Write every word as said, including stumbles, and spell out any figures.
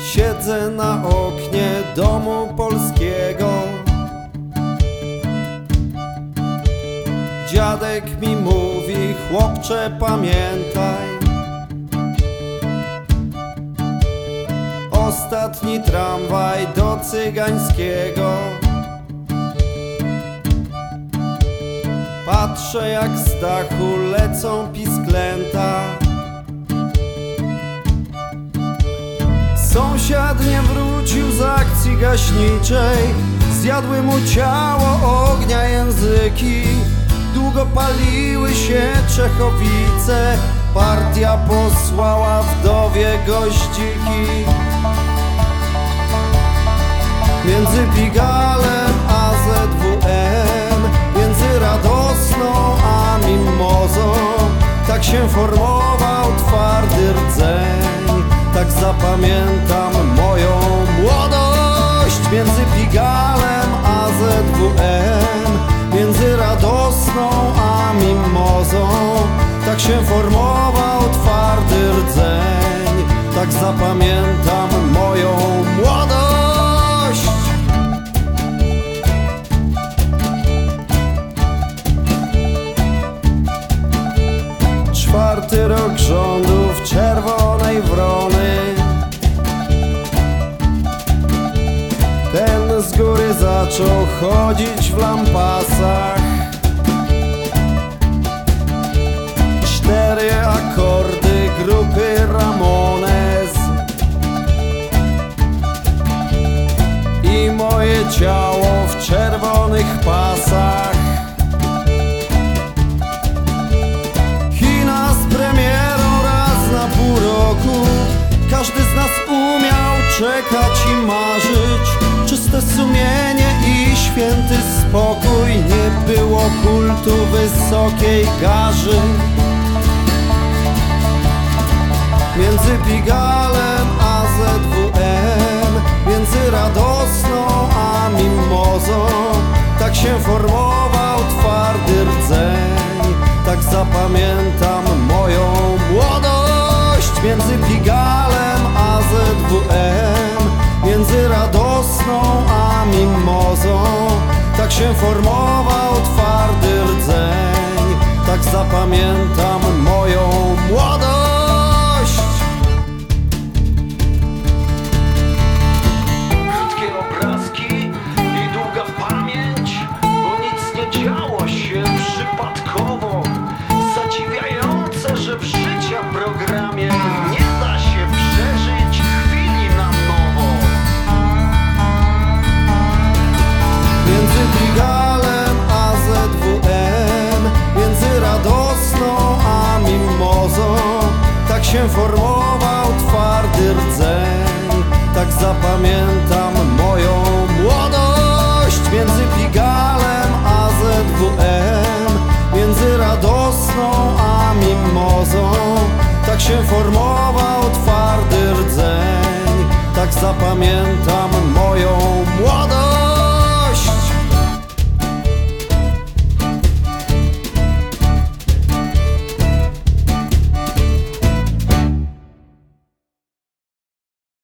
Siedzę na oknie domu polskiego. Dziadek mi mówi: chłopcze, pamiętaj, ostatni tramwaj do Cygańskiego. Patrzę, jak z dachu lecą pisklęta. Sąsiad nie wrócił z akcji gaśniczej. Zjadły mu ciało ognia języki. Długo paliły się Czechowice. Partia posłała wdowie goździki. Między Pigalem a Z W M, między Radosną a Mimozą, tak się formował twardy rdzeń. Tak zapamiętam moją młodość. Między Pigalem a Z W M, między Radosną a Mimozą, tak się formował twardy rdzeń. Tak zapamiętam moją młodość. Czwarty rok rządów Czerwonej Wrony. Ten z góry zaczął chodzić w lampasach. Cztery akordy grupy Ramones i moje ciało w czerwonych pasach. Kina z premierą raz na pół roku. Każdy z nas umiał czekać i marzyć. Czyste sumienie i święty spokój. Nie było kultu wysokiej garzy. Między Pigalem a Z W M, między Radosną a Mimozą, tak się formował twardy rdzeń. Tak zapamiętam moją młodość. Między Pigalem a Z W M, między Radosną a Mimozą, tak się formował twardy rdzeń. Tak zapamiętam moją młodość. Krótkie obrazki i długa pamięć, bo nic nie działo się przypadkowo. Zadziwiające, że w życia programie nie da się przeżyć chwili na nowo. Między Pigalem a Z W M, między Radosną a Mimozą, tak się formował twardy rdzeń. Tak zapamiętam moją młodość. Między Pigalem a Z W M, między Radosną a Mimozą, tak się formował twardy rdzeń. Tak zapamiętam